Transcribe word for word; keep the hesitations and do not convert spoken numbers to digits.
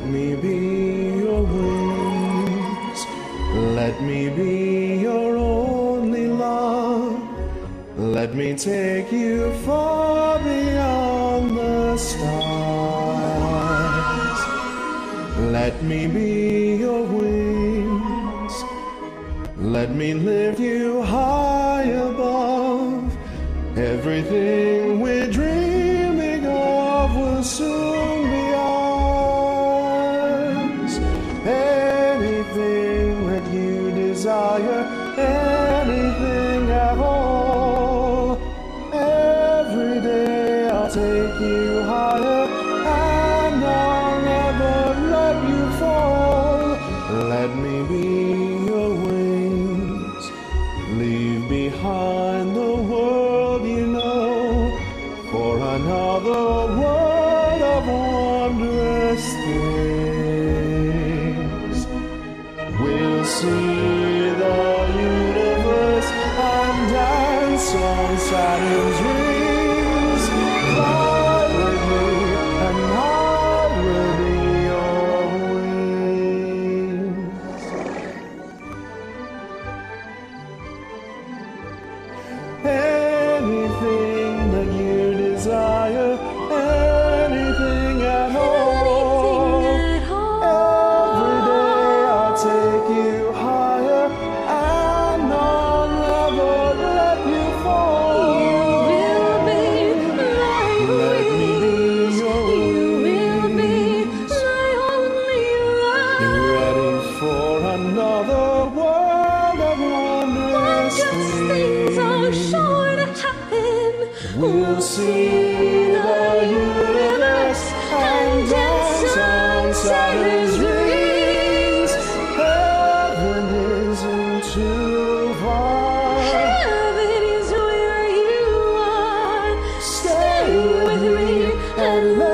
me be your wings. Let me be your only love. Let me take you far beyond the stars. Let me be your wings. Let me lift you high above. Everything we're dreaming of will soon be ours. Anything that you desire, anything at all. Every day I'll take you higher, and I'll never let you fall. Let me be your wings. Leave behind the world you know, for another world of wondrous things. We'll see the universe and dance on Saturn's rings. Fly with me and I will be your wings. Anything that you desire, anything at all. Every day I'll take you higher, and I'll never let you fall. You will be my Let me be your You will be wings. my only love. You ready for another world of wondrous Just things are things? sure to happen. We'll see the universe and dance on Saturn's rings. Heaven isn't too far. Heaven is where you are. Stay with me and let